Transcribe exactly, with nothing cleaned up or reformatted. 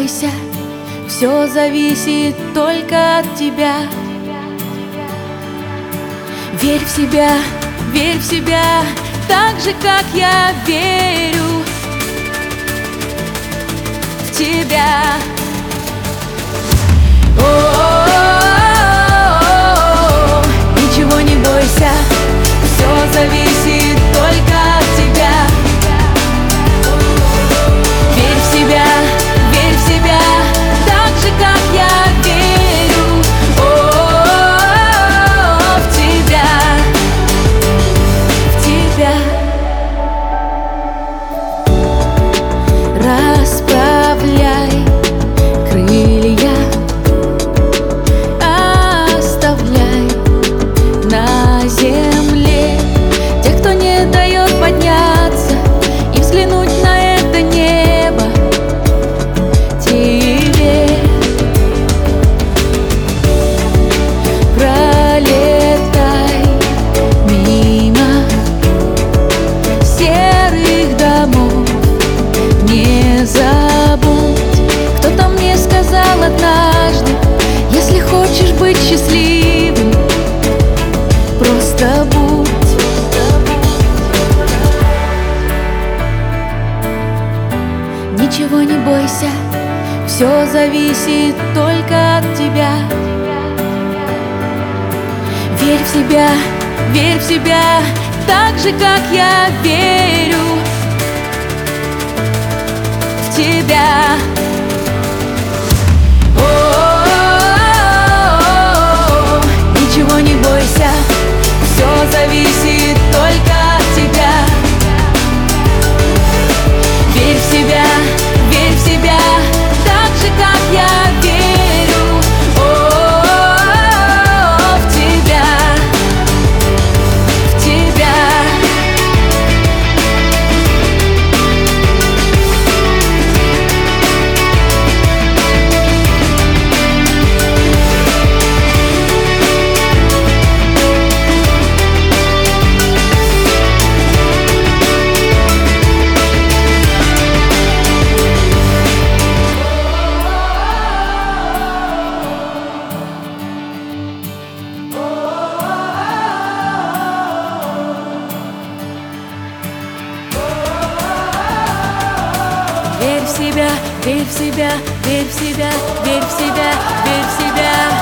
бойся, все зависит только от тебя. Верь в себя, верь в себя, так же, как я верю в тебя. О-о-о-о-о, ничего не бойся, все зависит только от тебя. Верь в себя, верь в себя, так же, как я верю О-о-о-о, в тебя, в тебя. Расправляй крылья, оставляй на земле тех, кто не дает подняться и взглянуть на это небо тебе. Пролетай мимо серых домов, не забудь, кто-то мне сказал однажды: если хочешь быть счастливым, просто будь. Ничего не бойся, все зависит только от тебя. Верь в себя, верь в себя, так же, как я верю в тебя. О-о-о-о-о, ничего не бойся, все зависит только от тебя. Верь в себя, верь в себя, так же, как я верю О-о-о-о-о, в тебя, в тебя. Верь в себя, верь в себя, верь в себя, верь в себя, верь в себя.